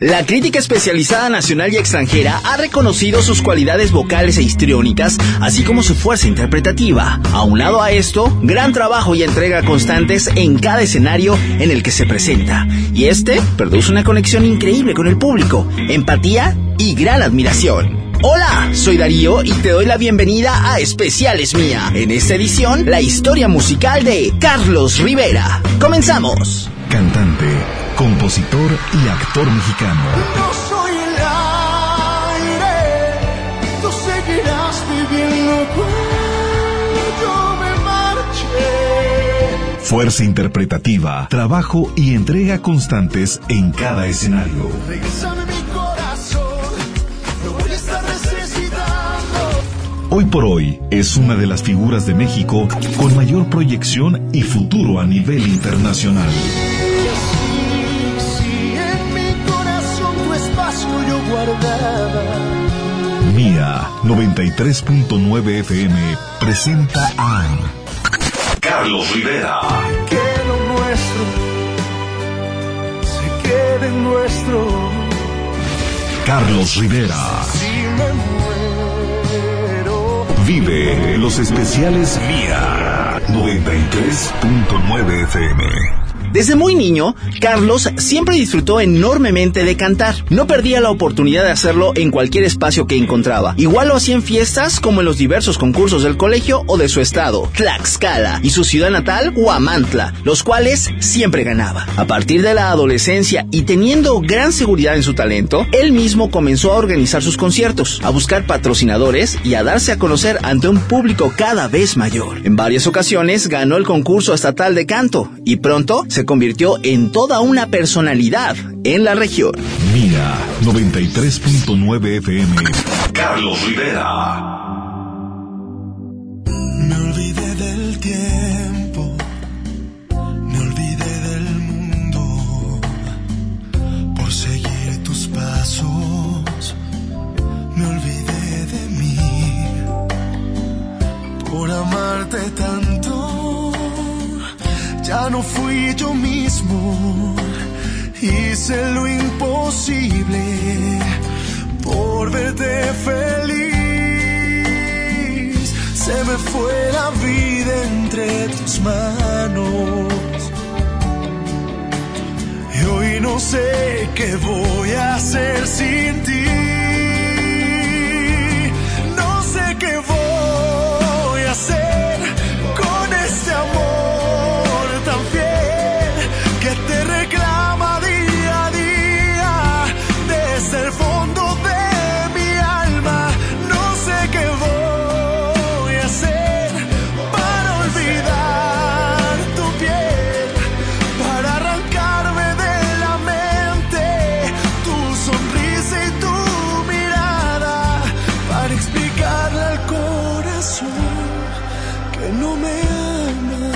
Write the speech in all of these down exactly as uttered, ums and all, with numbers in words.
La crítica especializada nacional y extranjera ha reconocido sus cualidades vocales e histriónicas, así como su fuerza interpretativa. Aunado a esto, gran trabajo y entrega constantes en cada escenario en el que se presenta. Y este produce una conexión increíble con el público, empatía y gran admiración. Hola, soy Darío y te doy la bienvenida a Especiales Mía. En esta edición, la historia musical de Carlos Rivera. ¡Comenzamos! Cantante, compositor y actor mexicano. No soy el aire, tú seguirás viviendo cuando yo me marche. Fuerza interpretativa, trabajo y entrega constantes en cada escenario. Regresame mi corazón, lo voy a estar necesitando. Hoy por hoy es una de las figuras de México con mayor proyección y futuro a nivel internacional. Mía noventa y tres punto nueve F M presenta a Carlos Rivera. Que lo nuestro se quede nuestro. Carlos Rivera. Si me muero. Vive los especiales Mía noventa y tres punto nueve F M. Desde muy niño, Carlos siempre disfrutó enormemente de cantar. No perdía la oportunidad de hacerlo en cualquier espacio que encontraba. Igual lo hacía en fiestas como en los diversos concursos del colegio o de su estado, Tlaxcala, y su ciudad natal, Huamantla, los cuales siempre ganaba. A partir de la adolescencia y teniendo gran seguridad en su talento, él mismo comenzó a organizar sus conciertos, a buscar patrocinadores y a darse a conocer ante un público cada vez mayor. En varias ocasiones ganó el concurso estatal de canto y pronto se convirtió en toda una personalidad en la región. Mía noventa y tres punto nueve F M. Carlos Rivera. Me olvidé del tiempo, me olvidé del mundo, por seguir tus pasos, me olvidé de mí, por amarte tanto. Ya no fui yo mismo, hice lo imposible por verte feliz. Se me fue la vida entre tus manos y hoy no sé qué voy a hacer sin ti. No sé qué voy a hacer con este amor tan fiel que te reclama día a día desde el fondo de mi alma. No sé qué voy a hacer para olvidar tu piel, para arrancarme de la mente tu sonrisa y tu mirada, para explicarle al corazón que no me amas.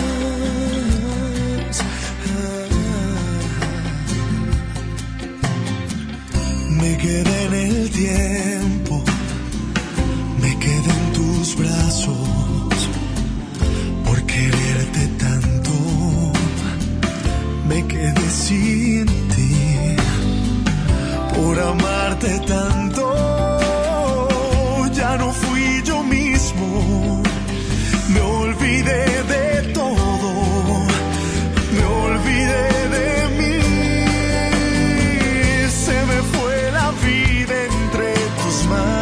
Me quedé en el tiempo, me quedé en tus brazos, por quererte tanto, me quedé sin ti, por amarte tanto, ya no fui yo mismo, me olvidé de todo, me olvidé de mí. Se me fue la vida entre tus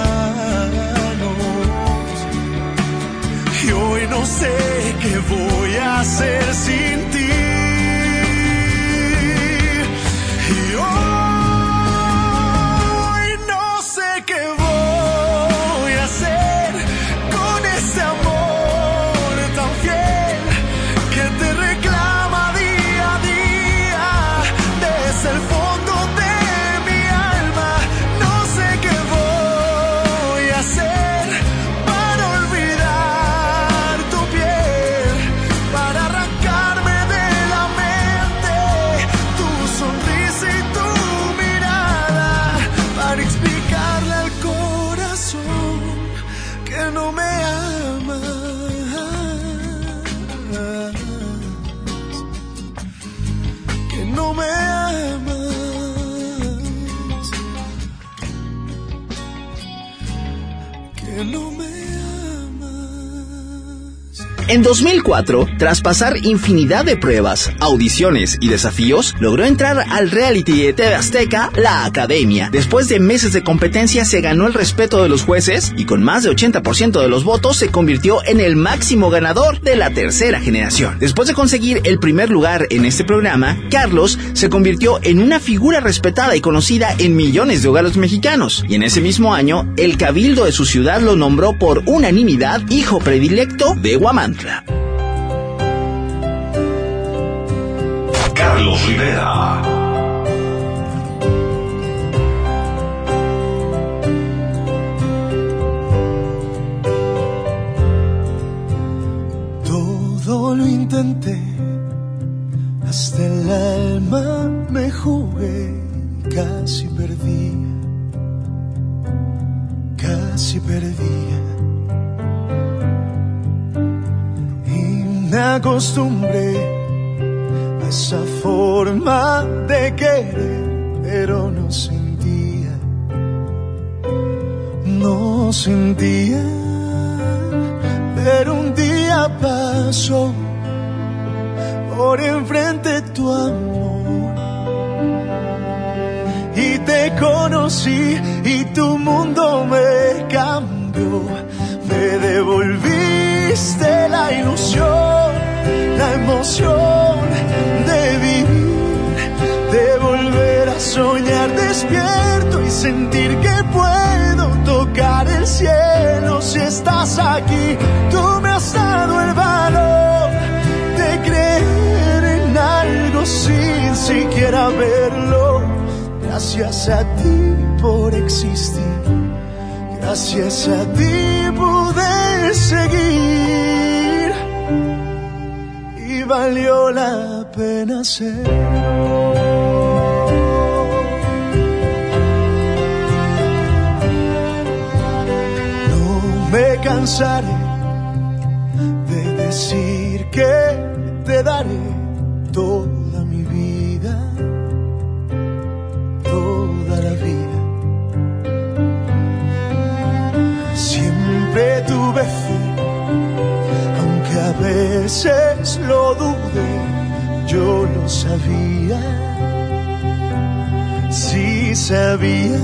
manos y hoy no sé qué voy a hacer sin ti. Y hoy no que no me En dos mil cuatro, tras pasar infinidad de pruebas, audiciones y desafíos, logró entrar al reality de T V Azteca, La Academia. Después de meses de competencia, se ganó el respeto de los jueces y con más de ochenta por ciento de los votos se convirtió en el máximo ganador de la tercera generación. Después de conseguir el primer lugar en este programa, Carlos se convirtió en una figura respetada y conocida en millones de hogares mexicanos. Y en ese mismo año, el Cabildo de su ciudad lo nombró por unanimidad hijo predilecto de Huamantla. Carlos Rivera. Todo lo intenté, hasta el alma me jugué, casi perdí, casi perdí. Me acostumbré a esa forma de querer, pero no sentía, no sentía. Pero un día pasó por enfrente tu amor y te conocí y tu mundo me cambió. Me devolviste la ilusión, la emoción de vivir, de volver a soñar despierto y sentir que puedo tocar el cielo. Si estás aquí, tú me has dado el valor de creer en algo sin siquiera verlo. Gracias a ti por existir, gracias a ti pude seguir y valió la pena ser. No me cansaré de decir que te daré toda mi vida, toda la vida. Siempre tuve fe, aunque a veces lo dudé, yo lo sabía, sí sabía.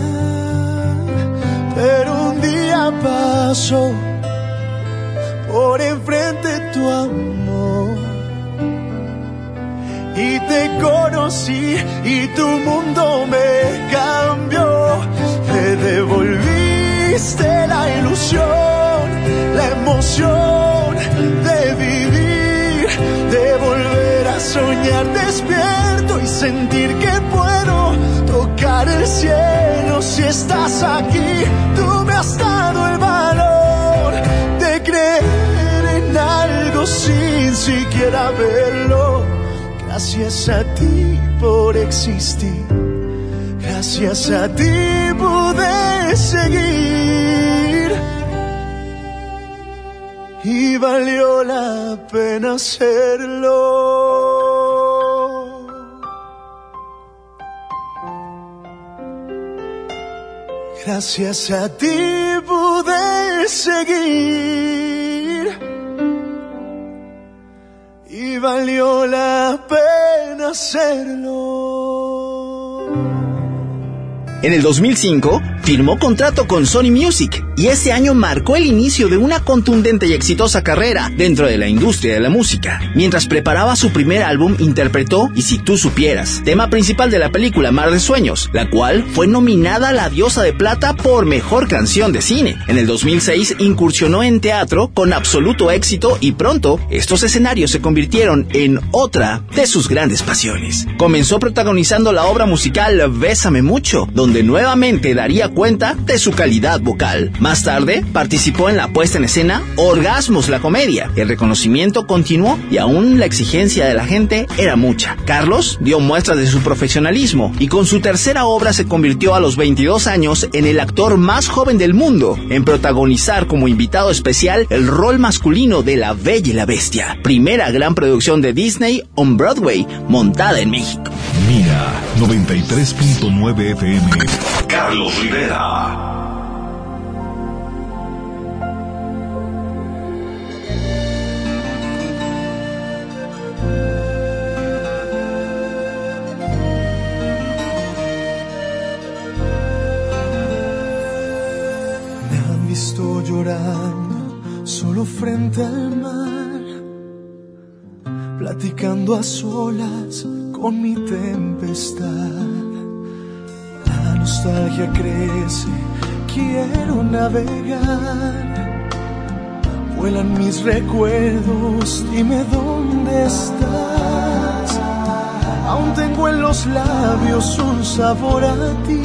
Pero un día pasó por enfrente tu amor y te conocí y tu mundo me cambió. Me devolviste la ilusión, la emoción de vivir, de volver a soñar despierto y sentir que puedo tocar el cielo. Si estás aquí, tú me has dado el valor de creer en algo sin siquiera verlo. Gracias a ti por existir, gracias a ti pude seguir y valió la pena hacerlo. Gracias a ti pude seguir y valió la pena hacerlo. En el dos mil cinco, firmó contrato con Sony Music y ese año marcó el inicio de una contundente y exitosa carrera dentro de la industria de la música. Mientras preparaba su primer álbum, interpretó Y si tú supieras, tema principal de la película Mar de Sueños, la cual fue nominada a la Diosa de Plata por Mejor Canción de Cine. En el dos mil seis incursionó en teatro con absoluto éxito y pronto estos escenarios se convirtieron en otra de sus grandes pasiones. Comenzó protagonizando la obra musical Bésame Mucho, donde nuevamente daría cuenta de su calidad vocal. Más tarde, participó en la puesta en escena Orgasmos, la comedia. El reconocimiento continuó y aún la exigencia de la gente era mucha. Carlos dio muestras de su profesionalismo y con su tercera obra se convirtió a los veintidós años en el actor más joven del mundo en protagonizar como invitado especial el rol masculino de La Bella y la Bestia, primera gran producción de Disney on Broadway montada en México. Mira, noventa y tres punto nueve F M. Carlos Rivera. visto llorando solo frente al mar, platicando a solas con mi tempestad. La nostalgia crece, quiero navegar. Vuelan mis recuerdos, dime dónde estás. Aún tengo en los labios un sabor a ti.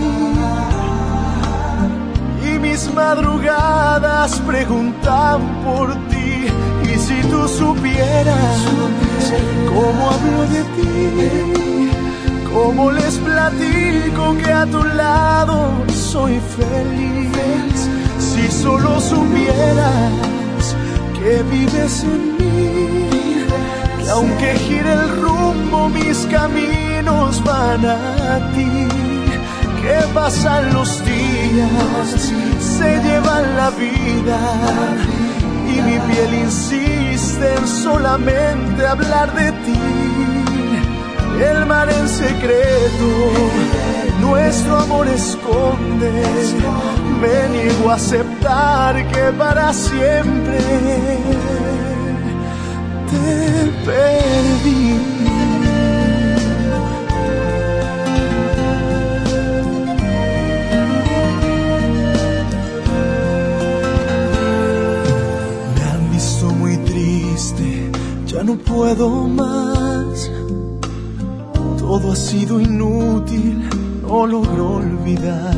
Y mis madrugadas preguntan por ti. Y si tú supieras cómo hablo de ti, cómo les platico que a tu lado soy feliz. Si solo supieras que vives en mí, que aunque gire el rumbo mis caminos van a ti. Que pasan los días, se llevan la vida, y mi piel insiste en solamente hablar de ti. El mar en secreto nuestro amor esconde. Me niego a aceptar que para siempre te perdí. Me han visto muy triste, ya no puedo más. Todo ha sido inútil, no logro olvidar.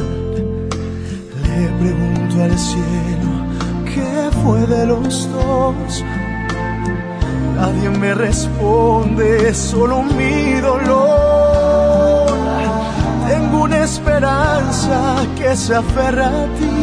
Le pregunto al cielo, ¿qué fue de los dos? Nadie me responde, solo mi dolor. Tengo una esperanza que se aferra a ti.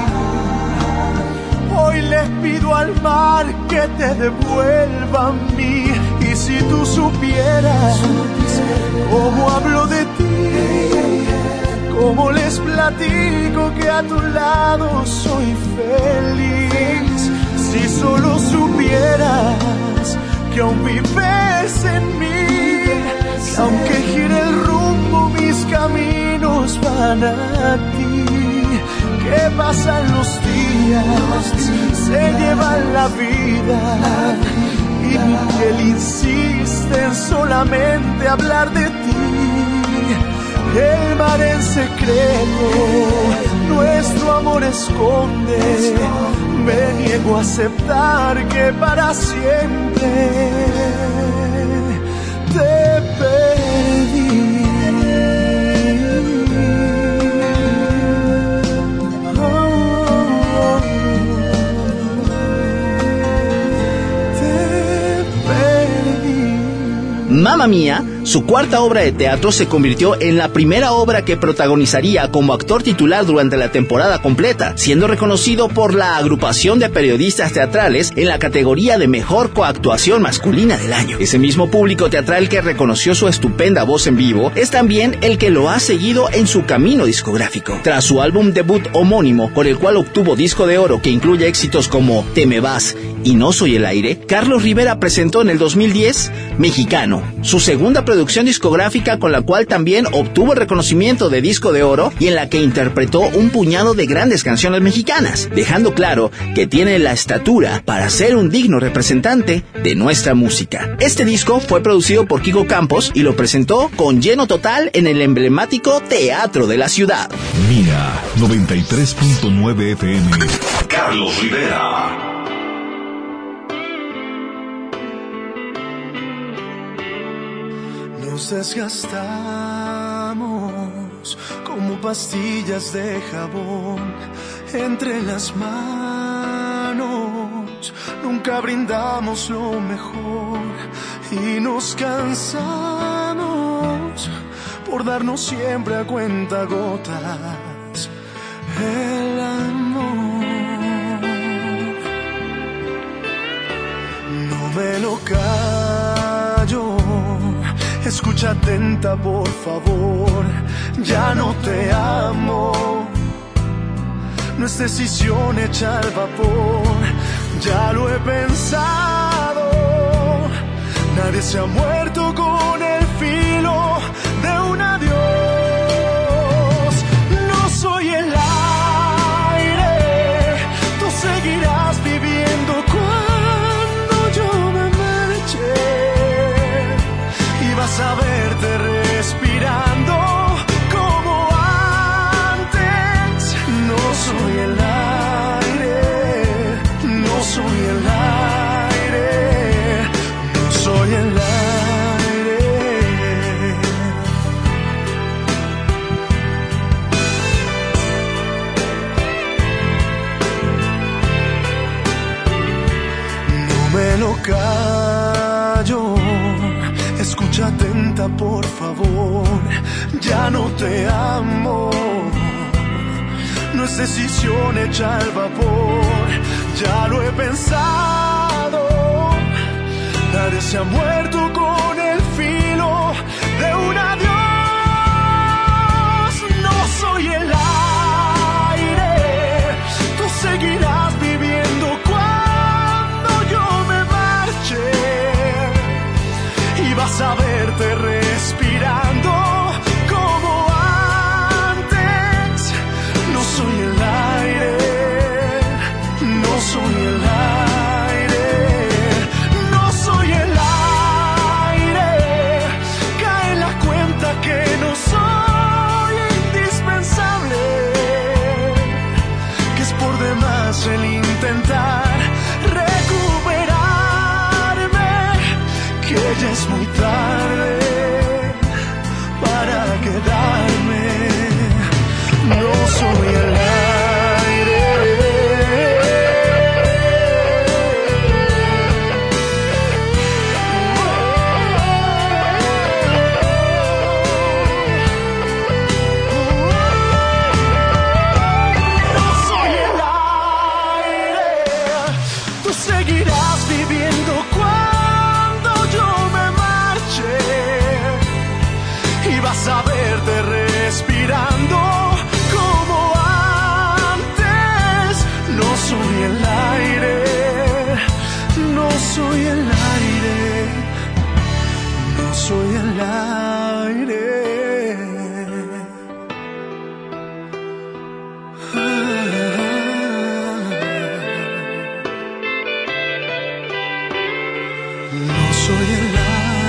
Hoy le pido al mar que te devuelva a mí. Y si tú supieras cómo hablo de ti, cómo les platico que a tu lado soy feliz. Si solo supieras que aún vives en mí, que aunque gire el rumbo mis caminos van a ti. Que pasan los días, se llevan la vida, y mi piel insiste en solamente hablar de ti. El mar en secreto nuestro amor esconde. Me niego a aceptar que para siempre te perdí. Mamma Mía, su cuarta obra de teatro, se convirtió en la primera obra que protagonizaría como actor titular durante la temporada completa, siendo reconocido por la agrupación de periodistas teatrales en la categoría de mejor coactuación masculina del año. Ese mismo público teatral que reconoció su estupenda voz en vivo es también el que lo ha seguido en su camino discográfico. Tras su álbum debut homónimo, por el cual obtuvo disco de oro que incluye éxitos como Te me vas y No soy el aire, Carlos Rivera presentó en el dos mil diez Mexicano, su segunda producción discográfica con la cual también obtuvo el reconocimiento de disco de oro y en la que interpretó un puñado de grandes canciones mexicanas, dejando claro que tiene la estatura para ser un digno representante de nuestra música. Este disco fue producido por Kiko Campos y lo presentó con lleno total en el emblemático Teatro de la Ciudad. Mía noventa y tres punto nueve F M. Carlos Rivera. Nos desgastamos como pastillas de jabón entre las manos. Nunca brindamos lo mejor y nos cansamos por darnos siempre a cuentagotas el amor. No me lo callo. Escucha atenta, por favor, ya no te amo. No es decisión hecha al vapor, ya lo he pensado. Nadie se ha muerto con el filo de un adiós. No soy el aire callo. Escucha atenta, por favor. Ya no te amo. No es decisión hecha al vapor. Ya lo he pensado. Nadie se ha muerto con el filo de un adiós. No soy el aire. Tú seguirás viviendo cuando yo me marche. Y vas a verte respirando como antes. No soy el aire. No soy el aire. No soy el aire. Cae la cuenta que no soy indispensable. Que es por demás el intentar recuperarme. Que ya es muy tarde para quedarme. No soy el aire. No soy el aire. Tú seguirás viviendo cuando yo me marche. Y vas a verte respirando como antes. No soy el aire. No soy el aire. No soy el aire. No soy el aire.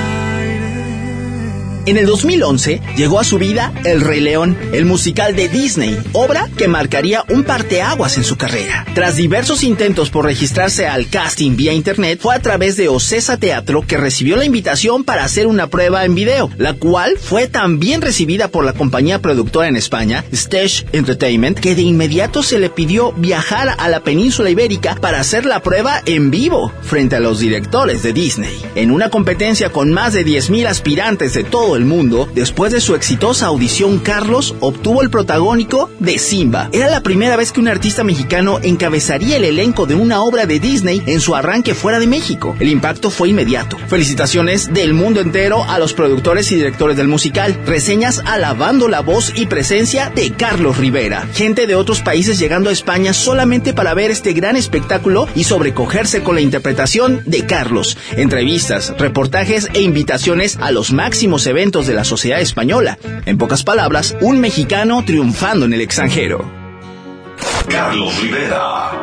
En el dos mil once llegó a su vida El Rey León, el musical de Disney, obra que marcaría un parteaguas en su carrera. Tras diversos intentos por registrarse al casting vía internet, fue a través de Ocesa Teatro que recibió la invitación para hacer una prueba en video, la cual fue tan bien recibida por la compañía productora en España, Stage Entertainment, que de inmediato se le pidió viajar a la península ibérica para hacer la prueba en vivo frente a los directores de Disney. En una competencia con más de diez mil aspirantes de todo el mundo, después de su exitosa audición, Carlos obtuvo el protagónico de Simba. Era la primera vez que un artista mexicano encabezaría el elenco de una obra de Disney en su arranque fuera de México. El impacto fue inmediato. Felicitaciones del mundo entero a los productores y directores del musical. Reseñas alabando la voz y presencia de Carlos Rivera. Gente de otros países llegando a España solamente para ver este gran espectáculo y sobrecogerse con la interpretación de Carlos. Entrevistas, reportajes e invitaciones a los máximos eventos de la sociedad española. En pocas palabras, un mexicano triunfando en el extranjero. Carlos Rivera.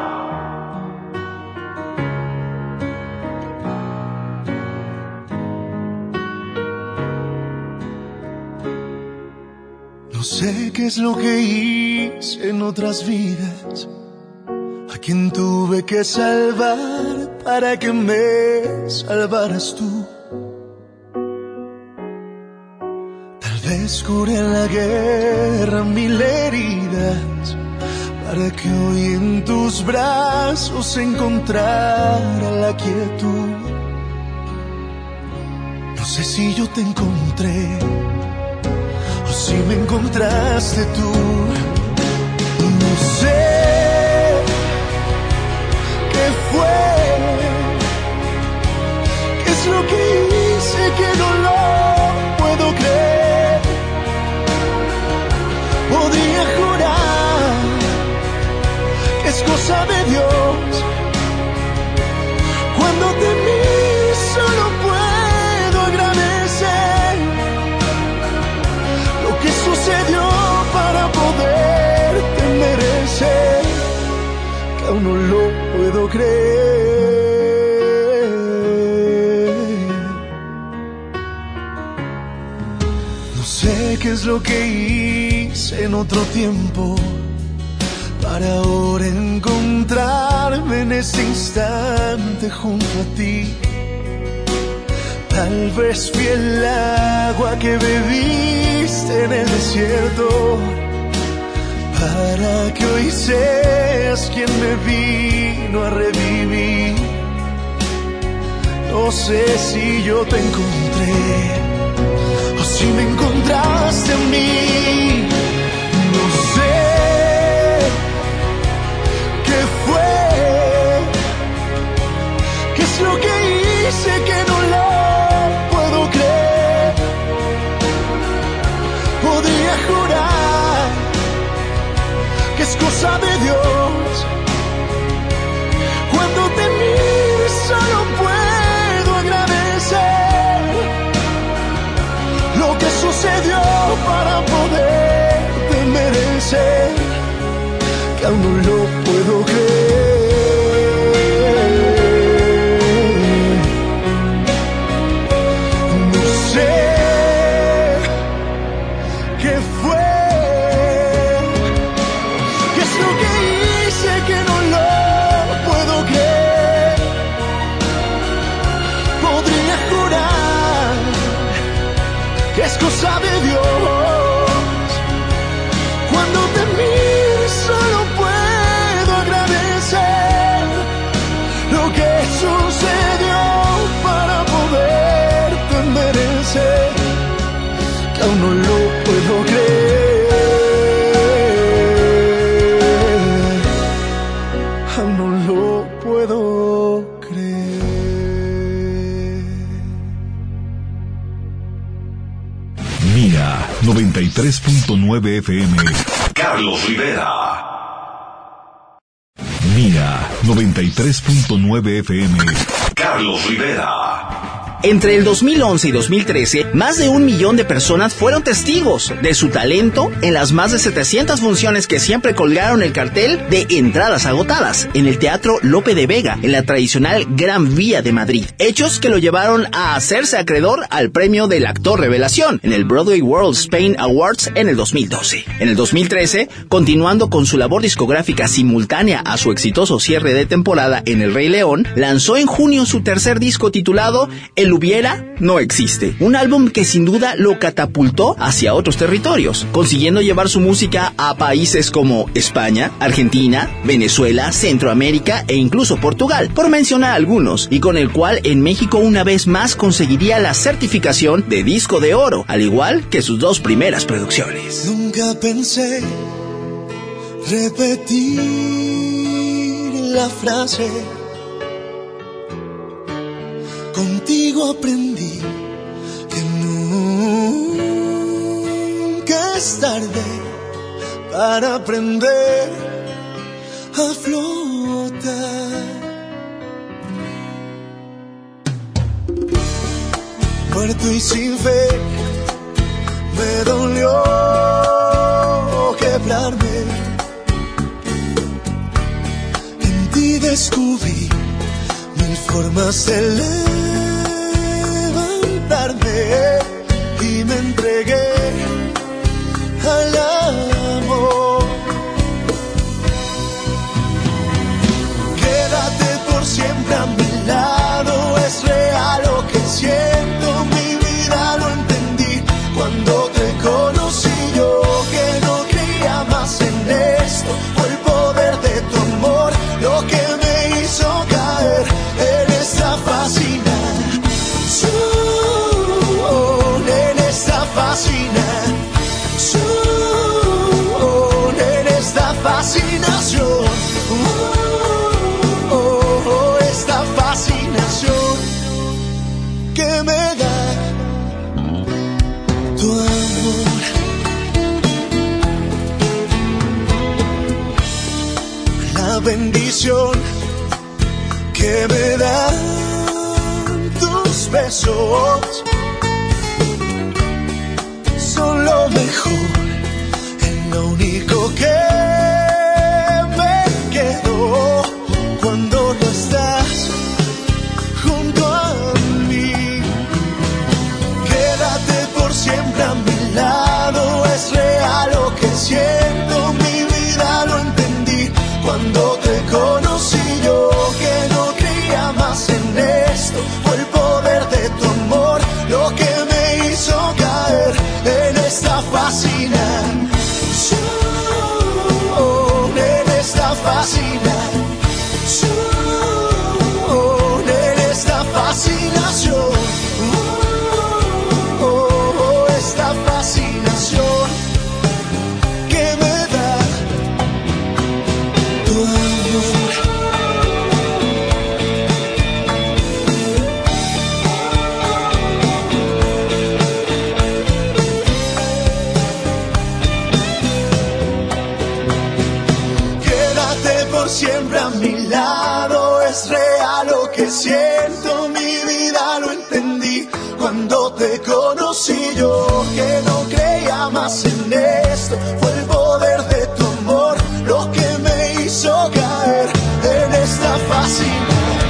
No sé qué es lo que hice en otras vidas, a quien tuve que salvar para que me salvaras tú. Tal vez curé en la guerra mil heridas para que hoy en tus brazos encontrara la quietud. No sé si yo te encontré o si me encontraste tú. No sé qué fue, qué es lo que hice que no lo puedo creer. Podría jurar que es cosa de Dios. Cuando te miro solo puedo agradecer lo que sucedió para poderte merecer, que aún no lo puedo creer. No sé qué es lo que hice en otro tiempo para ahora encontrarme en este instante junto a ti. Tal vez fui el agua que bebiste en el desierto, para que hoy seas quien me vino a revivir. No sé si yo te encontré o si me encontraste en mí. No sé qué fue, qué es lo que hice que no lo puedo creer. Podría jurar que es cosa de Dios. Cuando te miro solo puedo agradecer lo que sucedió para poderte merecer, que aún no lo puedo creer. No sé qué fue, qué es lo que hice que no lo puedo creer. Podría jurar que es cosa de Dios. Cuando te miro solo puedo agradecer lo que sucedió para poderte merecer, que aún no lo puedo creer, aún no lo puedo creer. Mía noventa y tres punto nueve F M. Carlos Rivera. Mía noventa y tres punto nueve F M. Carlos Rivera. Entre el dos mil once y dos mil trece, más de un millón de personas fueron testigos de su talento en las más de setecientas funciones que siempre colgaron el cartel de entradas agotadas en el Teatro Lope de Vega, en la tradicional Gran Vía de Madrid. Hechos que lo llevaron a hacerse acreedor al premio del actor revelación en el Broadway World Spain Awards en el dos mil doce. En el dos mil trece, continuando con su labor discográfica simultánea a su exitoso cierre de temporada en El Rey León, lanzó en junio su tercer disco titulado El Hubiera No Existe, un álbum que sin duda lo catapultó hacia otros territorios, consiguiendo llevar su música a países como España, Argentina, Venezuela, Centroamérica e incluso Portugal, por mencionar algunos, y con el cual en México una vez más conseguiría la certificación de disco de oro, al igual que sus dos primeras producciones. Nunca pensé repetir la frase. Contigo aprendí que nunca es tarde para aprender a flotar. Muerto y sin fe, me dolió quebrarme. En ti descubrí mil formas de levantarme y me entregué al amor. Quédate por siempre a mi lado, es real lo que siento, mi vida lo entendí cuando te conocí. Yo que no creía más en esto, fue el poder de tu amor lo que me hizo caer en esta fascinación, en esta fascinación, en esta fascinación, esta fascinación que me da tu amor. La bendición que me dan tus besos son lo mejor, es lo único que me quedó cuando no estás junto a mí. Quédate por siempre a mi lado, es real lo que siento, mi vida lo entendí cuando te conocí. Yo que no creía más en esto, fue el poder de tu amor lo que me hizo caer en esta fascinación, en esta fascinación, en esta fascinación. siempre a mi lado. Es real lo que siento, mi vida lo entendí cuando te conocí. Yo que no creía más en esto, fue el poder de tu amor lo que me hizo caer en esta fascinación.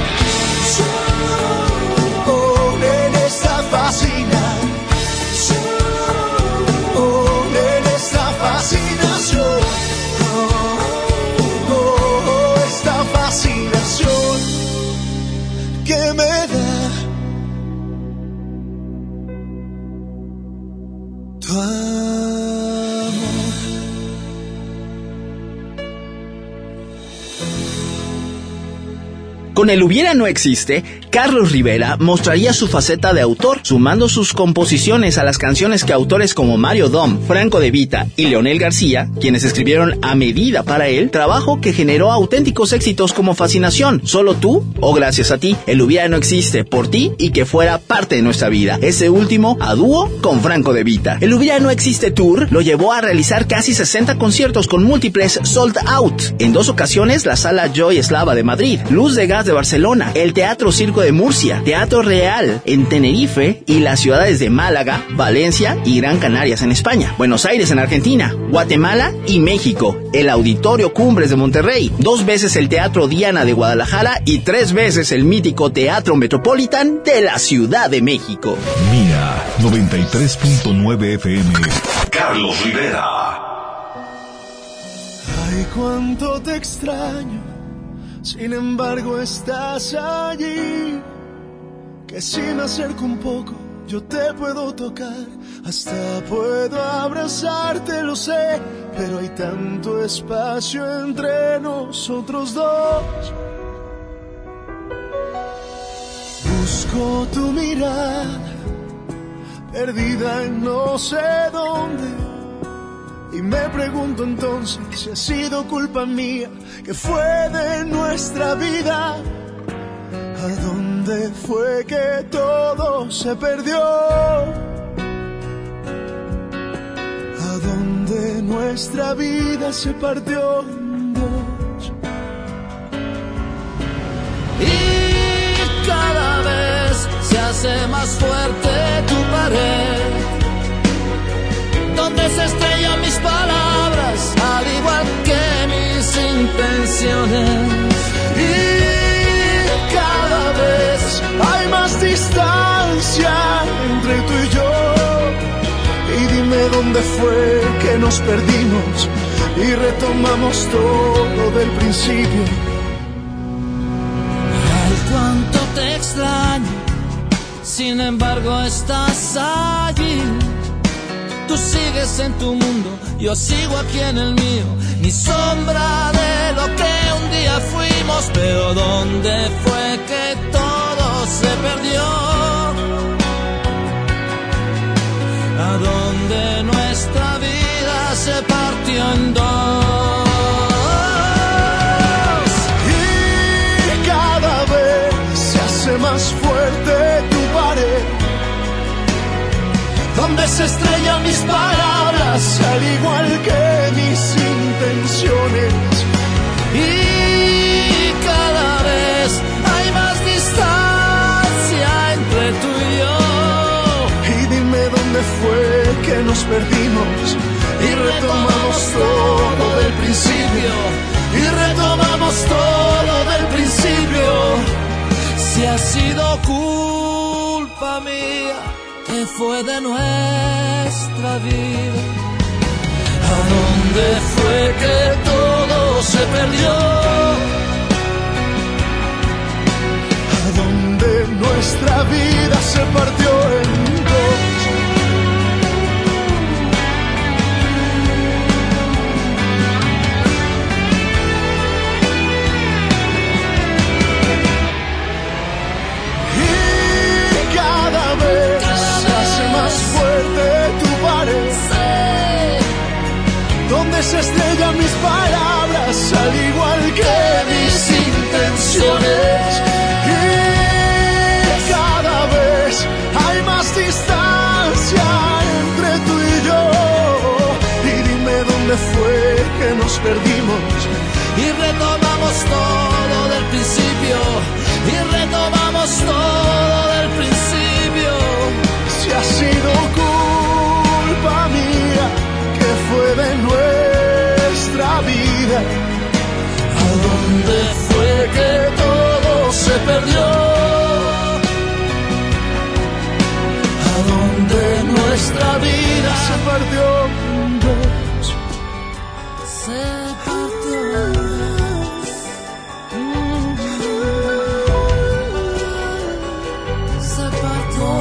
Oh, en esta fascinación. Oh, en esta fascinación. Oh, oh, oh, esta fascinación que me da tu amor. Con el Hubiera no existe, Carlos Rivera mostraría su faceta de autor, sumando sus composiciones a las canciones que autores como Mario Dom, Franco De Vita y Leonel García, quienes escribieron a medida para él, trabajo que generó auténticos éxitos como Fascinación, Solo tú o Gracias a ti, El Hubiera no existe, Por ti y que fuera parte de nuestra vida. Ese último a dúo con Franco De Vita. El Hubiera no existe Tour lo llevó a realizar casi sesenta conciertos con múltiples sold out. En dos ocasiones la Sala Joy Eslava de Madrid, Luz de Gas de Barcelona, el Teatro Circo de Murcia, Teatro Real en Tenerife y las ciudades de Málaga, Valencia y Gran Canarias en España, Buenos Aires en Argentina, Guatemala y México, el Auditorio Cumbres de Monterrey, dos veces el Teatro Diana de Guadalajara y tres veces el mítico Teatro Metropolitan de la Ciudad de México. Mía noventa y tres punto nueve F M. Carlos Rivera. Ay, cuánto te extraño. Sin embargo estás allí, que si me acerco un poco yo te puedo tocar, hasta puedo abrazarte, lo sé, pero hay tanto espacio entre nosotros dos. Busco tu mirada, perdida en no sé dónde. Y me pregunto entonces si ha sido culpa mía, que fue de nuestra vida. ¿A dónde fue que todo se perdió? ¿A dónde nuestra vida se partió en dos? Y cada vez se hace más fuerte tu pared, donde se estrellan mis palabras, al igual que mis intenciones. Y cada vez hay más distancia entre tú y yo. Y dime dónde fue que nos perdimos y retomamos todo del principio. Ay, cuánto te extraño, sin embargo estás allí. Tú sigues en tu mundo, yo sigo aquí en el mío. Ni sombra de lo que un día fuimos, pero ¿dónde fue que todo se perdió? ¿A dónde nuestra vida se partió en dos? Y cada vez se hace más fuerte tu pared, donde se estrellan mis palabras, al igual que mis intenciones. Y cada vez hay más distancia entre tú y yo. Y dime dónde fue que nos perdimos y retomamos todo del principio. Y retomamos todo del principio. Si ha sido culpa mía, que fue de nuestra vida. ¿A dónde fue que todo se perdió? ¿A dónde nuestra vida se partió en dos? Y cada vez se hace más fuerte tu pared, donde se estrellan mis palabras, al igual que mis intenciones. Y cada vez hay más distancia entre tú y yo. Y dime dónde fue que nos perdimos y retomamos todo del principio, y retomamos todo del principio. Si ha sido culpa mía, que fue de nuestra vida, ¿a dónde fue que todo se perdió? ¿A dónde nuestra vida se partió en dos? Se partió. Se partió.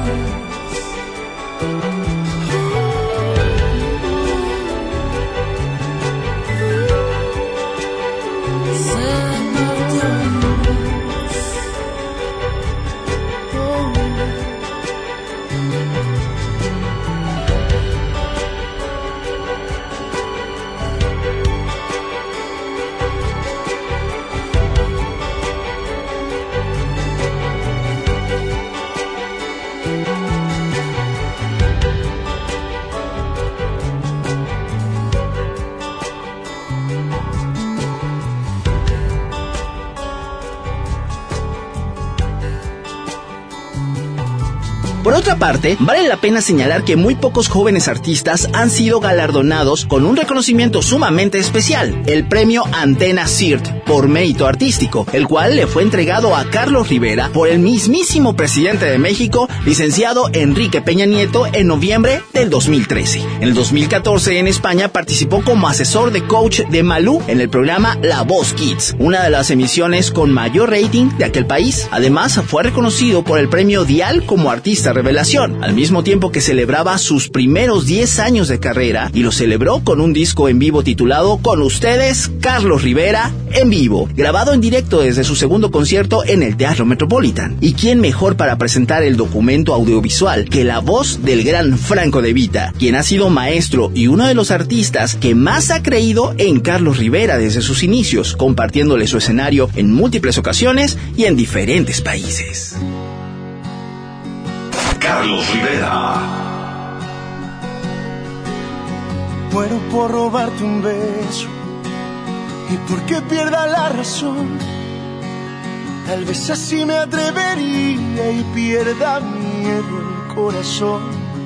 Por otra parte, vale la pena señalar que muy pocos jóvenes artistas han sido galardonados con un reconocimiento sumamente especial, el premio Antena CIRT por mérito artístico, el cual le fue entregado a Carlos Rivera por el mismísimo presidente de México, licenciado Enrique Peña Nieto, en noviembre del dos mil trece. En el dos mil catorce, en España, participó como asesor de coach de Malú en el programa La Voz Kids, una de las emisiones con mayor rating de aquel país. Además, fue reconocido por el premio Dial como artista revelación, al mismo tiempo que celebraba sus primeros diez años de carrera, y lo celebró con un disco en vivo titulado Con ustedes, Carlos Rivera en vivo, grabado en directo desde su segundo concierto en el Teatro Metropolitan. ¿Y quién mejor para presentar el documento audiovisual que la voz del gran Franco De Vita, quien ha sido maestro y uno de los artistas que más ha creído en Carlos Rivera desde sus inicios, compartiéndole su escenario en múltiples ocasiones y en diferentes países? Carlos Rivera. Muero por robarte un beso y porque pierda la razón. Tal vez así me atrevería y pierda miedo el corazón.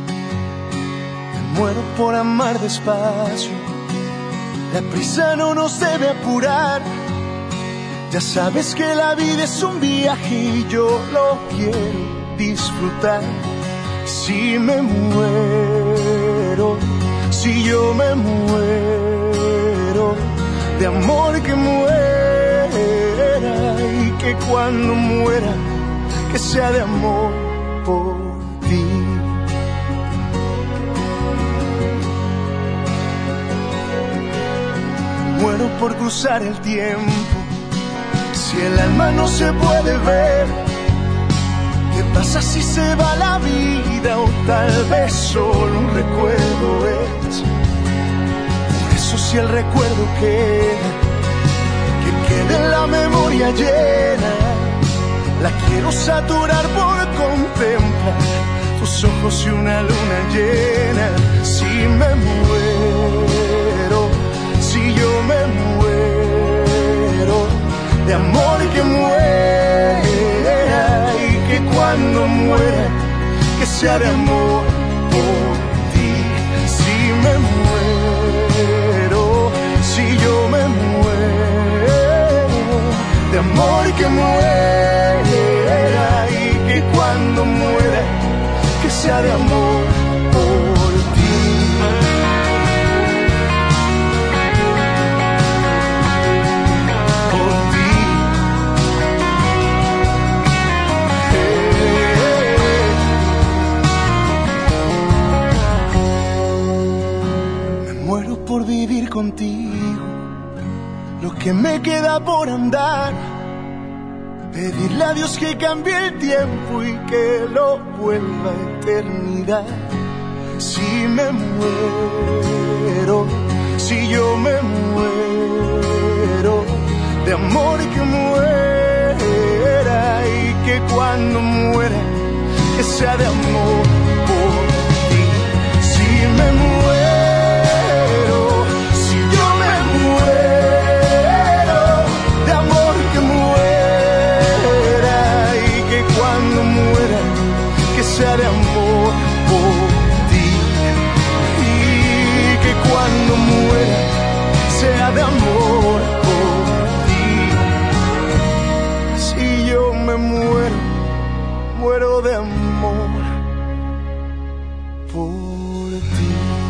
Me muero por amar despacio. La prisa no nos debe apurar. Ya sabes que la vida es un viaje y yo lo quiero disfrutar. Si me muero, si yo me muero, de amor que muera, y que cuando muera, que sea de amor por ti. Muero por cruzar el tiempo, si el alma no se puede ver. ¿Qué pasa si se va la vida o tal vez solo un recuerdo es? Por eso si el recuerdo queda, que quede en la memoria llena. La quiero saturar por contemplar tus ojos y una luna llena. Si me muero, si yo me muero, de amor que muera, que cuando muera, que sea de amor por ti. Si me muero, si yo me muero, de amor que muera, y que cuando muera, que sea de amor por ti. Por vivir contigo, lo que me queda por andar, pedirle a Dios que cambie el tiempo y que lo vuelva a eternidad. Si me muero, si yo me muero, de amor que muera, y que cuando muera, que sea de amor por ti. Si me muero, de amor por ti. Si yo me muero, muero de amor por ti.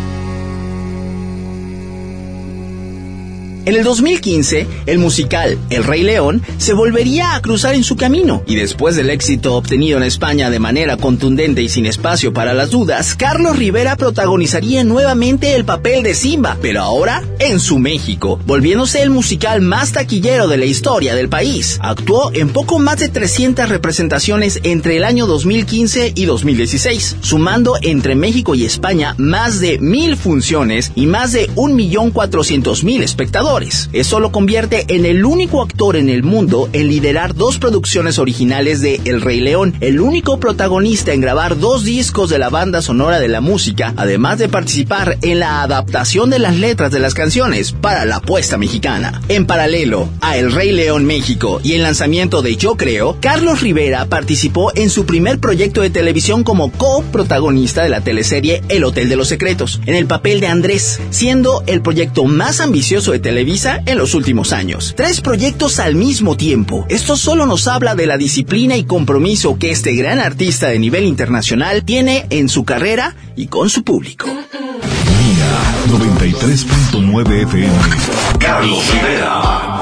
En el dos mil quince, el musical El Rey León se volvería a cruzar en su camino, y después del éxito obtenido en España de manera contundente y sin espacio para las dudas, Carlos Rivera protagonizaría nuevamente el papel de Simba, pero ahora en su México, volviéndose el musical más taquillero de la historia del país. Actuó en poco más de trescientas representaciones entre el año dos mil quince y dos mil dieciséis, sumando entre México y España más de mil funciones y más de un millón cuatrocientos mil espectadores. Eso lo convierte en el único actor en el mundo en liderar dos producciones originales de El Rey León, el único protagonista en grabar dos discos de la banda sonora de la música, además de participar en la adaptación de las letras de las canciones para la apuesta mexicana. En paralelo a El Rey León México y el lanzamiento de Yo Creo, Carlos Rivera participó en su primer proyecto de televisión como coprotagonista de la teleserie El Hotel de los Secretos, en el papel de Andrés, siendo el proyecto más ambicioso de televisión en los últimos años. Tres proyectos al mismo tiempo. Esto solo nos habla de la disciplina y compromiso que este gran artista de nivel internacional tiene en su carrera y con su público. Mía noventa y tres punto nueve F M. Carlos Rivera.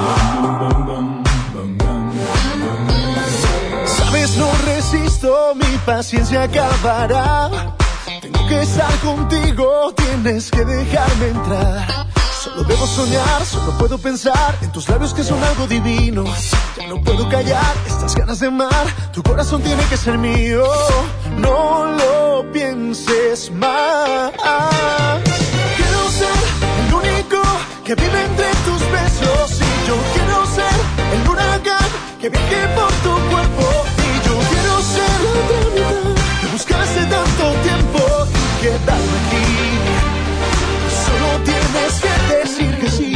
Sabes, no resisto, mi paciencia acabará. Tengo que estar contigo, tienes que dejarme entrar. Solo debo soñar, solo puedo pensar en tus labios que son algo divino. Ya no puedo callar estas ganas de amar, tu corazón tiene que ser mío. No lo pienses más. Quiero ser el único que vive entre tus besos, y yo quiero ser el huracán que viaje por tu cuerpo, y yo quiero ser la otra mitad que buscaste tanto tiempo y quedarme aquí. Solo tienes que decir que sí.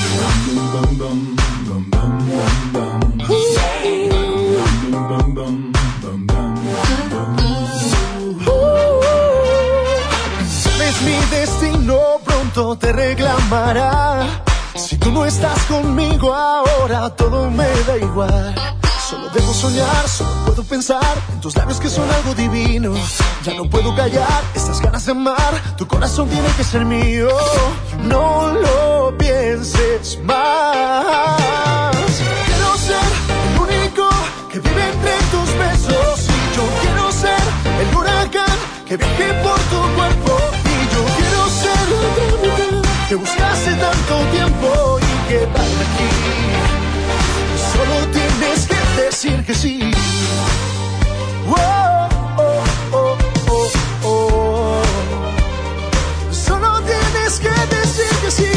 Sabes, mi destino pronto te reclamará. Si tú no estás conmigo ahora, todo me da igual. Solo debo soñar, solo puedo pensar en tus labios que son algo divino. Ya no puedo callar estas ganas de amar, tu corazón tiene que ser mío. No lo pienses más. Quiero ser el único que vive entre tus besos, y yo quiero ser el huracán que viaje por tu cuerpo, y yo quiero ser la otra mitad que buscaste tanto tiempo y quedarme aquí. Solo tienes que decir que sí. Oh, oh, oh, oh, oh. Solo tienes que decir que sí.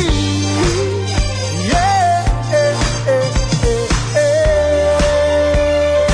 Yeah, eh, eh, eh, eh.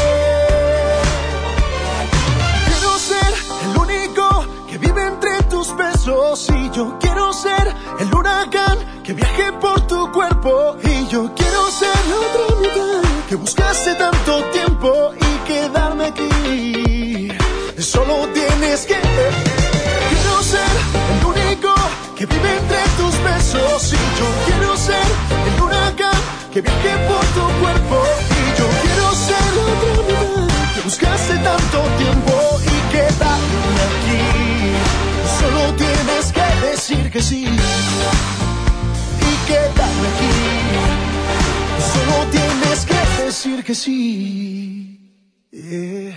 Quiero ser el único que vive entre tus besos, y yo quiero ser el huracán que viaje por tu cuerpo, y yo quiero ser la otra mitad que buscaste tanto tiempo y quedarme aquí. Solo tienes que... Quiero ser el único que vive entre tus besos, y yo quiero ser el huracán que viaje por tu cuerpo, y yo quiero ser la otra mitad que buscaste tanto tiempo y quedarme aquí. Solo tienes que decir que sí y quedarme aquí. Solo tienes que decir que sí. Yeah.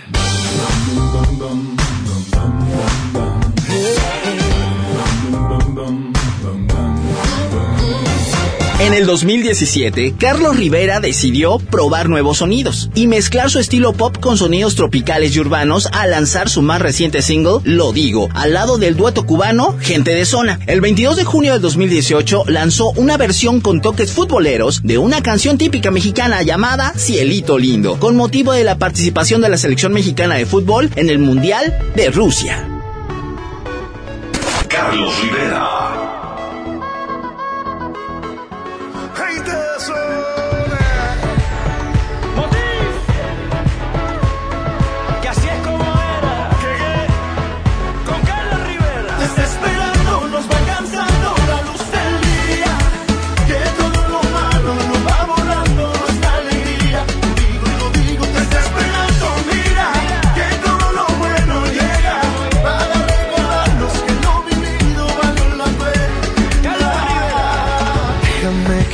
En el dos mil diecisiete, Carlos Rivera decidió probar nuevos sonidos y mezclar su estilo pop con sonidos tropicales y urbanos al lanzar su más reciente single, Lo Digo, al lado del dueto cubano Gente de Zona. El veintidós de junio del dos mil dieciocho lanzó una versión con toques futboleros de una canción típica mexicana llamada Cielito Lindo, con motivo de la participación de la selección mexicana de fútbol en el Mundial de Rusia. Carlos Rivera. Desesperando nos va cansando la luz del día, que todo lo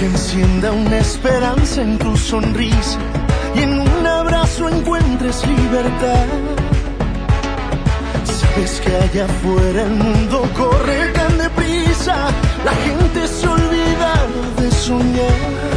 que encienda una esperanza en tu sonrisa y en un abrazo encuentres libertad. Sabes que allá afuera el mundo corre tan deprisa, la gente se olvida de soñar.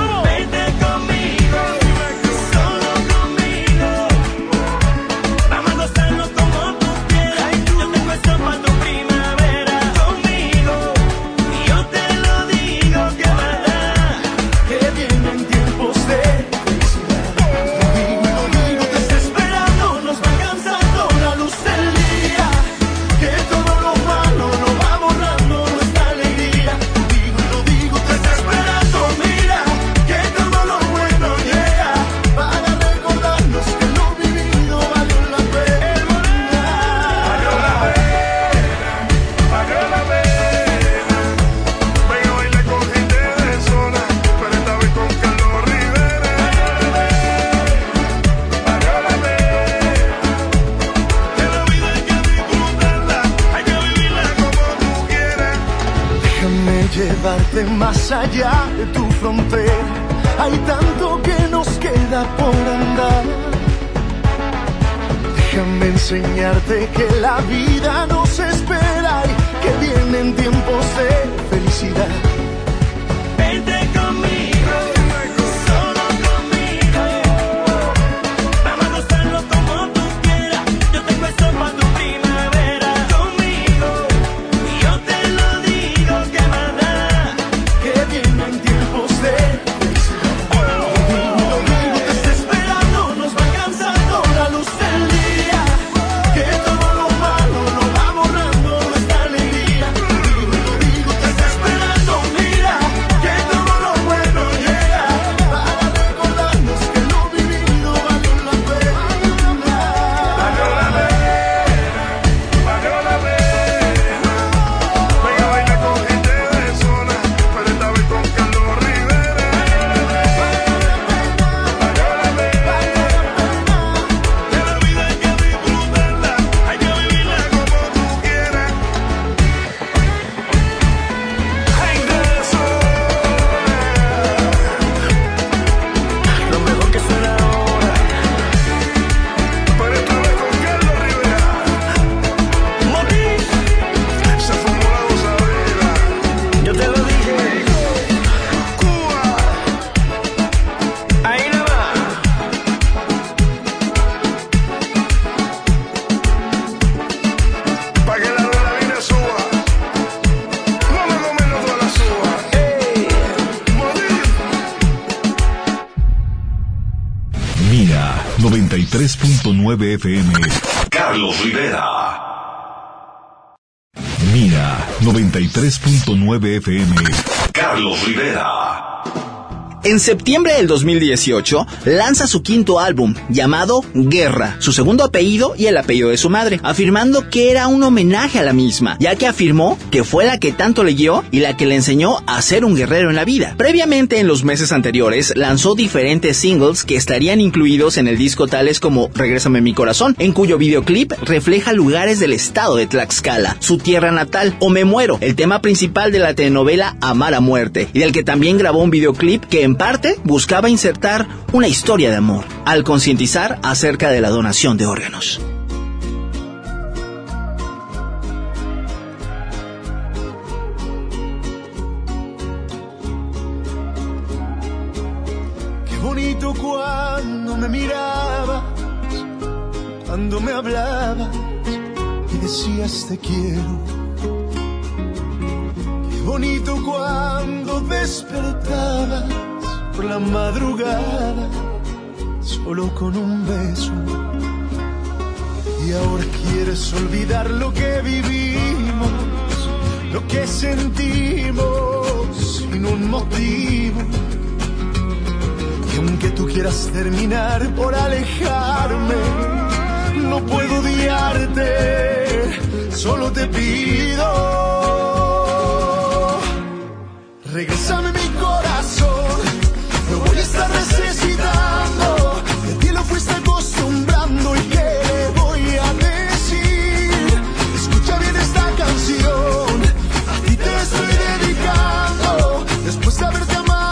Más allá de tu frontera, hay tanto que nos queda por andar. Déjame enseñarte que la vida nos espera y que vienen tiempos de felicidad. Vente conmigo, solo conmigo. Vamos a gozarlo como tú quieras. Yo tengo esto para tu primavera. Conmigo, y yo te lo digo que más da. Vienen tiempos de felicidad. Lo digo, te está esperando, nos va alcanzando la luz del día, que todo lo malo lo va borrando nuestra alegría. Lo digo, te está esperando, mira, que todo lo bueno llega, para recordarnos que lo vivido valió la pena. Valió la pena, valió la pena. Venga, baila con gente de zona, pero esta vez con Carlos Rivera. Valió la pena, que la vida hay que disfrutarla, hay que vivirla como tú quieras. Gente de zona, lo mejor que suena ahora, pero esta vez con Carlos Rivera. Morir, se fumó la gozadera. Yo te lo dije. Cuba, ahí nada más. Pa' que la adrenalina suba. Vamos a comernos toda la suba. Ey, morir. Mira, noventa y tres punto nueve F M. Carlos Rivera. Mira, noventa y tres punto nueve F M. Carlos Rivera. En septiembre del dos mil dieciocho, lanza su quinto álbum, llamado Guerra, su segundo apellido y el apellido de su madre, afirmando que era un homenaje a la misma, ya que afirmó que fue la que tanto le guió y la que le enseñó a ser un guerrero en la vida. Previamente, en los meses anteriores, lanzó diferentes singles que estarían incluidos en el disco, tales como Regrésame mi corazón, en cuyo videoclip refleja lugares del estado de Tlaxcala, su tierra natal, o Me muero, el tema principal de la telenovela Amar a muerte, y del que también grabó un videoclip que en parte buscaba insertar una historia de amor, al concientizar acerca de la donación de órganos. Qué bonito cuando me mirabas, cuando me hablabas y decías te quiero. Qué bonito cuando despertabas por la madrugada, solo con un beso. Y ahora quieres olvidar lo que vivimos, lo que sentimos, sin un motivo. Y aunque tú quieras terminar por alejarme, no puedo odiarte, solo te pido, regrésame mi corazón. Lo voy a estar necesitando, de ti lo fuiste acostumbrando. ¿Y qué le voy a decir? Escucha bien esta canción, a ti te estoy dedicando. Después de haberte amado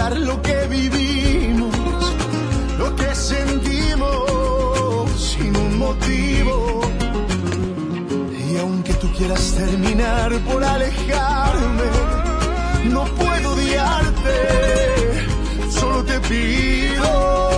olvidar lo que vivimos, lo que sentimos sin un motivo. Y aunque tú quieras terminar por alejarme, no puedo odiarte, solo te pido,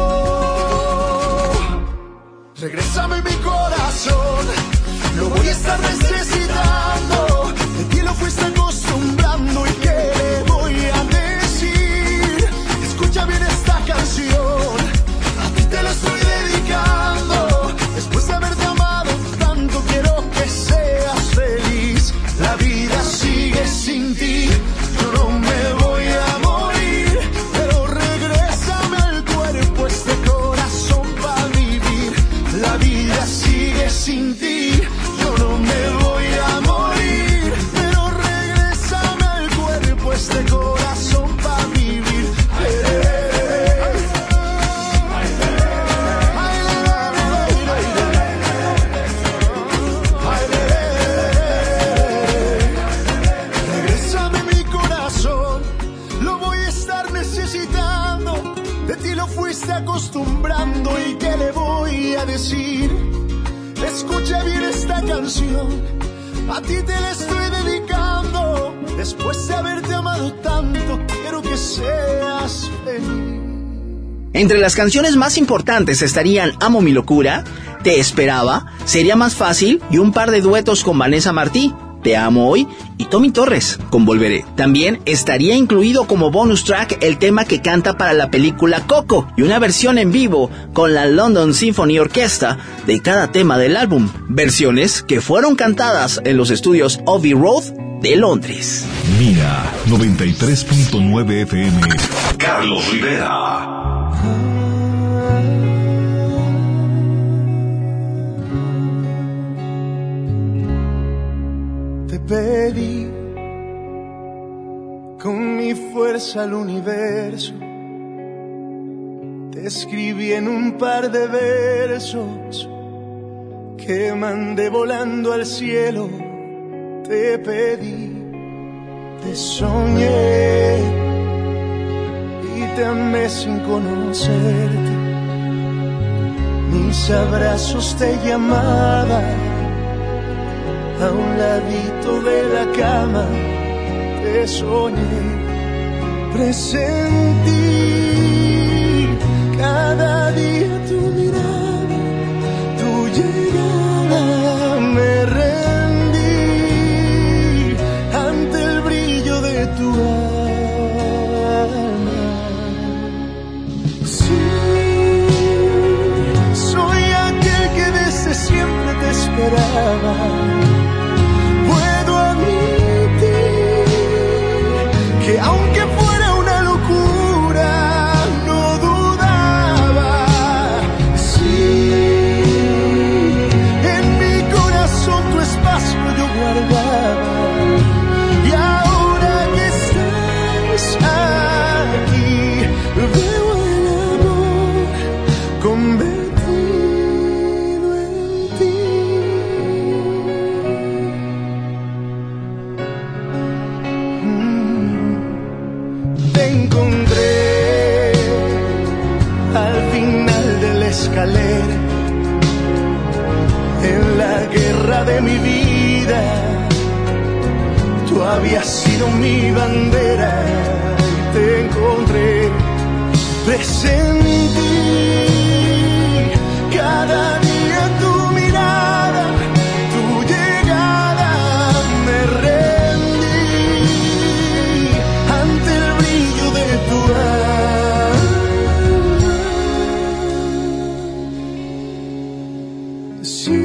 regrésame mi corazón, lo voy a estar necesitando, de ti lo fuiste acostumbrando y qué le voy a decir. Escucha bien esta canción, a ti te la estoy dedicando, después de haberte amado tanto quiero que seas feliz. La vida sigue sin ti, yo no me voy a morir, pero regrésame al cuerpo este corazón para vivir. La vida sigue sin ti, yo no me voy a morir, pero regrésame al cuerpo este corazón para vivir. Hey, hey, hey. Regrésame mi corazón, lo voy a estar necesitando, de ti lo fuiste acostumbrando y qué le voy a decir. Escucha bien esta canción, a ti te la estoy dedicando, después de haberte amado tanto quiero que seas feliz. Entre las canciones más importantes estarían Amo mi locura, Te esperaba, Sería más fácil y un par de duetos con Vanessa Martí, Te amo hoy, y Tommy Torres con Volveré. También estaría incluido como bonus track el tema que canta para la película Coco y una versión en vivo con la London Symphony Orchestra de cada tema del álbum, versiones que fueron cantadas en los estudios Abbey Road de Londres. Mía noventa y tres punto nueve F M. Carlos Rivera. Te pedí con mi fuerza al universo, te escribí en un par de versos que mandé volando al cielo. Te pedí, te soñé y te amé sin conocerte. Mis abrazos te llamaban, a un ladito de la cama te soñé, presentí cada día tu mirada, tu llegada, me rendí ante el brillo de tu alma. Sí, soy aquel que desde siempre te esperaba. Que aunque fuera una locura, no dudaba. Sí, en mi corazón tu espacio yo guardaba. Y ahora que estás aquí, veo el amor convertido en ti. Te encontré al final de la escalera, en la guerra de mi vida. Tú habías sido mi bandera y te encontré, presentí cada día tu mirada, tu llegada, me rendí ante el brillo de tu alma. Sí,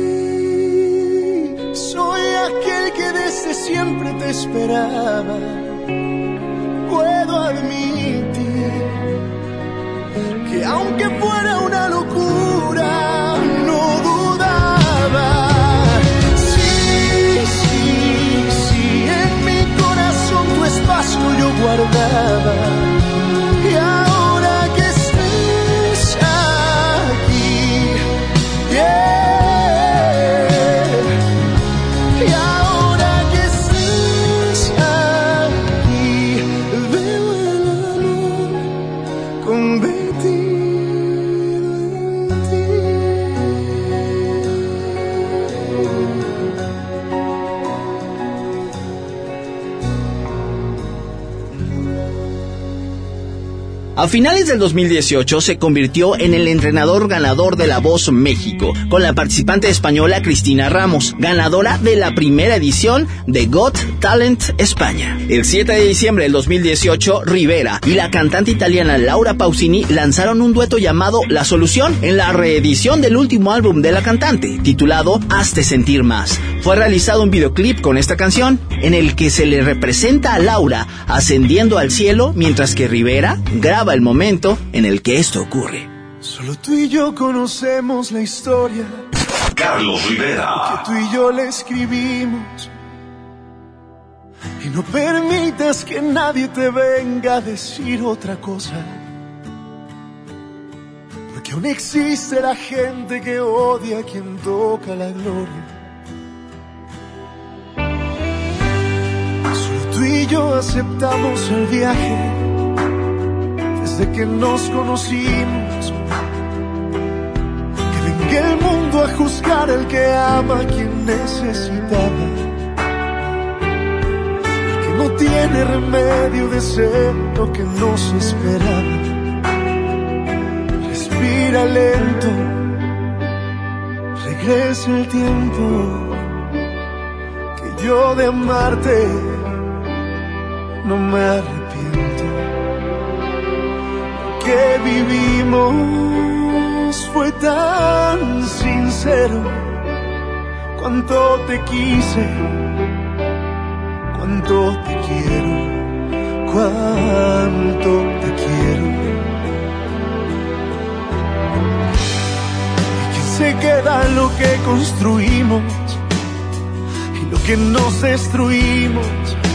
soy aquel que desde siempre te esperaba. Puedo admitir que aunque fuera una locura, no dudaba. Sí, sí, sí, en mi corazón tu espacio yo guardaba. Y ahora que estés aquí, yeah. Y ahora que estés aquí, veo el amor A finales del dos mil dieciocho se convirtió en el entrenador ganador de La Voz México, con la participante española Cristina Ramos, ganadora de la primera edición de Got Talent España. El siete de diciembre del dos mil dieciocho, Rivera y la cantante italiana Laura Pausini lanzaron un dueto llamado La Solución en la reedición del último álbum de la cantante, titulado Hazte Sentir Más. Fue realizado un videoclip con esta canción, en el que se le representa a Laura ascendiendo al cielo, mientras que Rivera graba el momento en el que esto ocurre. Solo tú y yo conocemos la historia, Carlos Rivera, que tú y yo la escribimos. Y no permitas que nadie te venga a decir otra cosa, porque aún existe la gente que odia a quien toca la gloria. Solo tú y yo aceptamos el viaje desde que nos conocimos. Que venga el mundo a juzgar al que ama a quien necesitaba. El que no tiene remedio de ser lo que nos esperaba. Respira lento, regresa el tiempo, que yo de amarte no me arrepiento. Lo que vivimos fue tan sincero. Cuánto te quise, cuánto te quiero, cuánto te quiero. Y que se queda lo que construimos y lo que nos destruimos.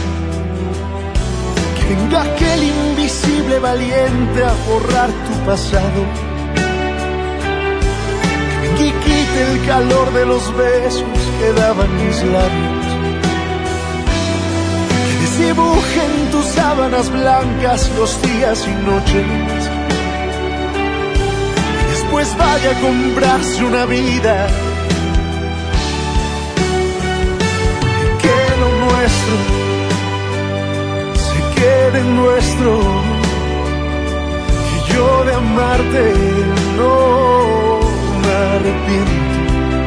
Venga aquel invisible valiente a borrar tu pasado. Que venga y quite el calor de los besos que daban mis labios. Que desdibuje en tus sábanas blancas los días y noches. Y después vaya a comprarse una vida. Y que lo nuestro quede nuestro, y yo de amarte no me arrepiento.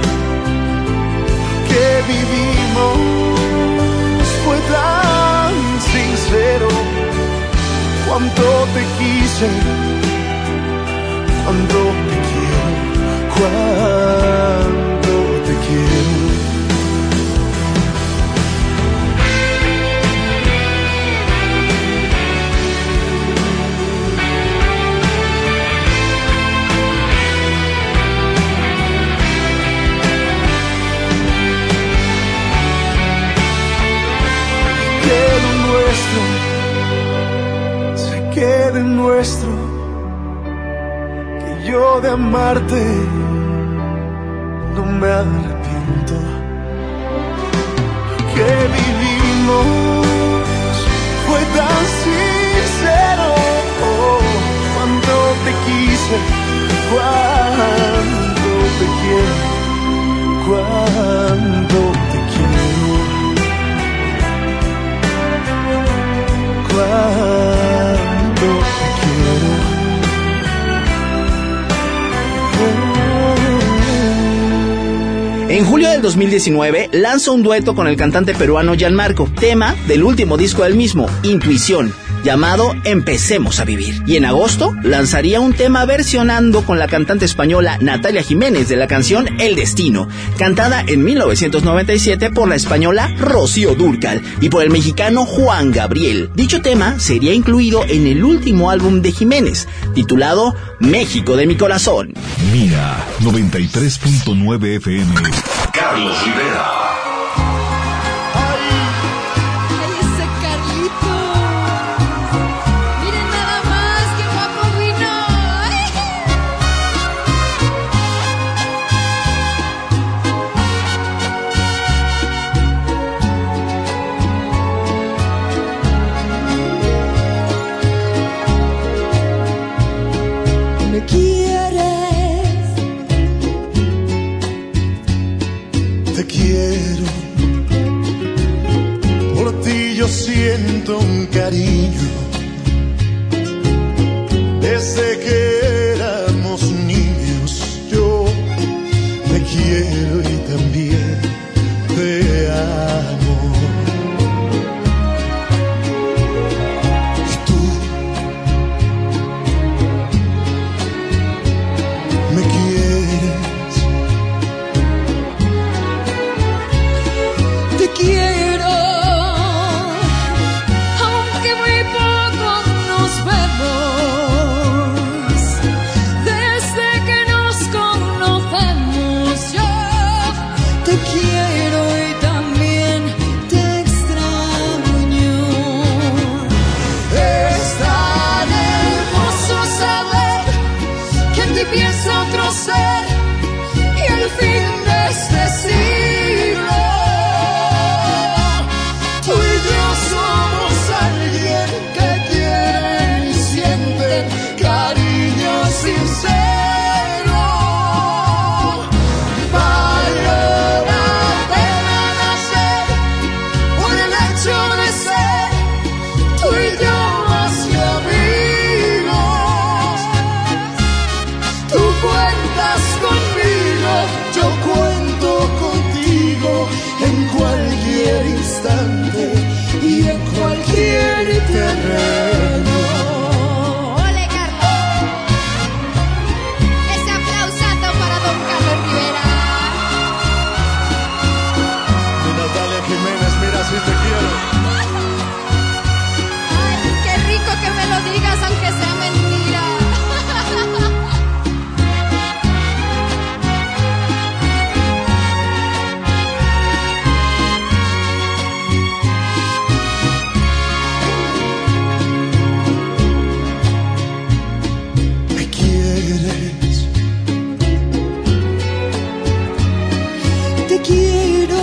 Lo que vivimos fue tan sincero. Cuánto te quise, cuánto te quiero, cuánto te quiero. Se quede nuestro, que yo de amarte no me arrepiento. Lo que vivimos fue tan sincero. Cuánto te quise, cuánto te quiero, cuánto te quiero. Cuánto te quiero. En julio del dos mil diecinueve lanza un dueto con el cantante peruano Gianmarco, tema del último disco del mismo, Intuición, llamado Empecemos a Vivir. Y en agosto lanzaría un tema versionando con la cantante española Natalia Jiménez de la canción El Destino, cantada en mil novecientos noventa y siete por la española Rocío Dúrcal y por el mexicano Juan Gabriel. Dicho tema sería incluido en el último álbum de Jiménez, titulado México de mi corazón. Mira, noventa y tres punto nueve F M. Carlos Rivera. Siento un cariño Desde que éramos niños yo te quiero y también te amo. Y tú me quieres, te quiero, aunque muy poco nos vemos. Desde que nos conocemos yo te quiero y también te extraño. Es tan hermoso saber que en ti piensa otro ser y el fin de este siglo. Tú y yo somos alguien que quieren y sienten cariño sincero. Valió la pena nacer por el hecho de ser tú y yo más que amigos. Tú cuentas conmigo, yo cuento contigo en cualquier instante y en cualquier terreno. ¡Ole, Carlos! Ese aplausazo para don Carlos Rivera. Mi Natalia Jiménez, mira si te quiero. Ay, qué rico que me lo digas aunque sea mentira. Me quieres, te quiero,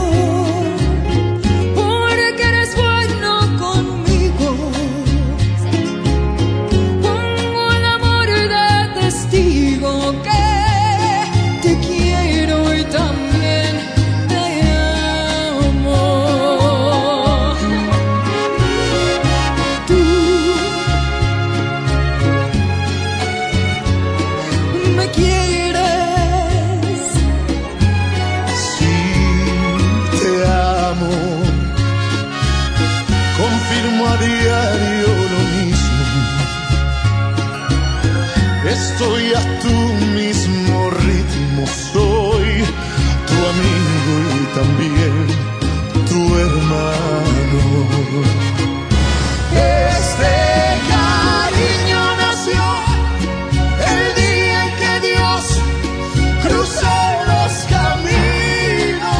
Porque eres bueno conmigo. Pongo el amor de testigo que te quiero. quiero y también te amo. Tú Me quieres, sí te amo. Confirmo a diario lo mismo. Estoy a tu mismo ritmo. Soy tu amigo y también tu hermano. Este cariño nació el día en que Dios cruzó los caminos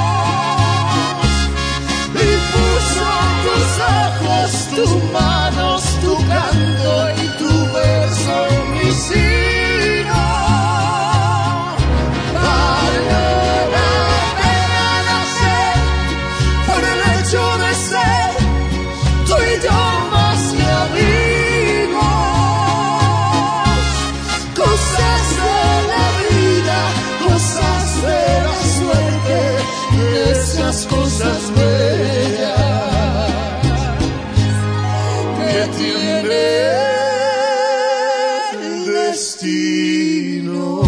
y puso tus ojos, tus manos, tu canto y tu verso en mi sino. Valió la pena nacer por el hecho de ser tú y yo más que amigos. Cosas de la vida, cosas de la suerte, de esas cosas bellas que tiene el destino.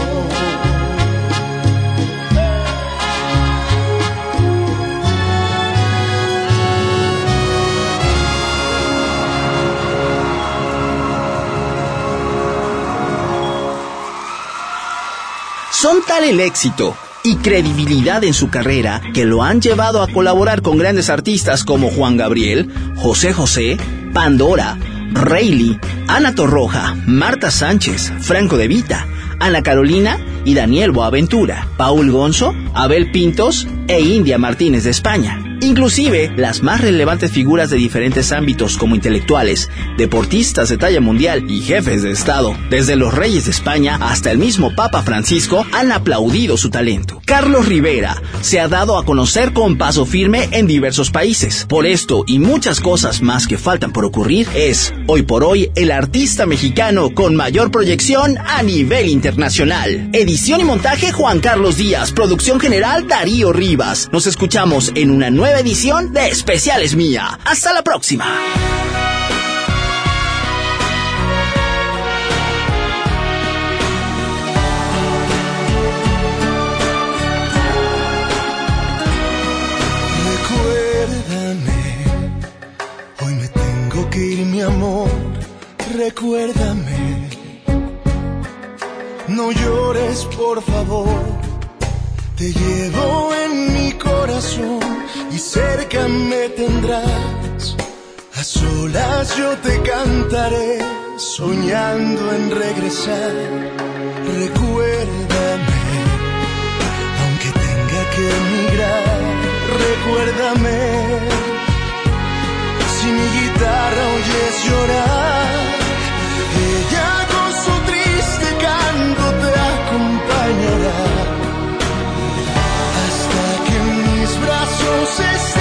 Son tal el éxito y credibilidad en su carrera que lo han llevado a colaborar con grandes artistas como Juan Gabriel, José José, Pandora, Reilly, Ana Torroja, Marta Sánchez, Franco De Vita, Ana Carolina y Daniel Boaventura, Paul Gonzo, Abel Pintos e India Martínez de España. Inclusive, las más relevantes figuras de diferentes ámbitos como intelectuales, deportistas de talla mundial y jefes de Estado, desde los reyes de España hasta el mismo Papa Francisco, han aplaudido su talento. Carlos Rivera se ha dado a conocer con paso firme en diversos países. Por esto y muchas cosas más que faltan por ocurrir, es, hoy por hoy, el artista mexicano con mayor proyección a nivel internacional. Edición y montaje Juan Carlos Díaz, producción general Darío Rivas. Nos escuchamos en una nueva edición de Especiales Mía. Hasta la próxima. Tengo que ir, mi amor, recuérdame. No llores, por favor. Te llevo en mi corazón y cerca me tendrás. A solas yo te cantaré, soñando en regresar. Recuérdame, aunque tenga que emigrar. Recuérdame, si mi guitarra oyes llorar, ella con su triste canto te acompañará hasta que en mis brazos estés.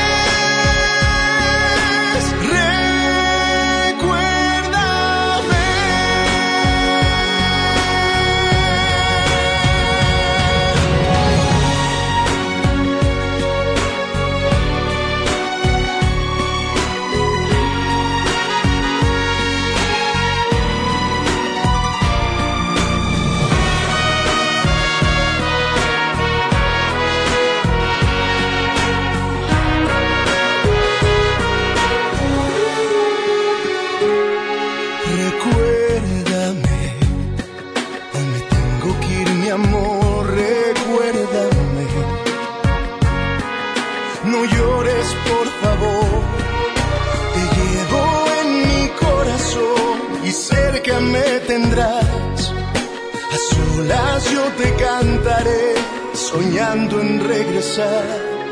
Me tendrás, a solas yo te cantaré, soñando en regresar.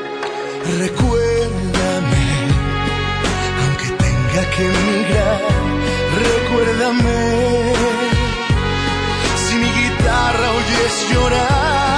Recuérdame, aunque tenga que emigrar. Recuérdame, si mi guitarra oyes llorar.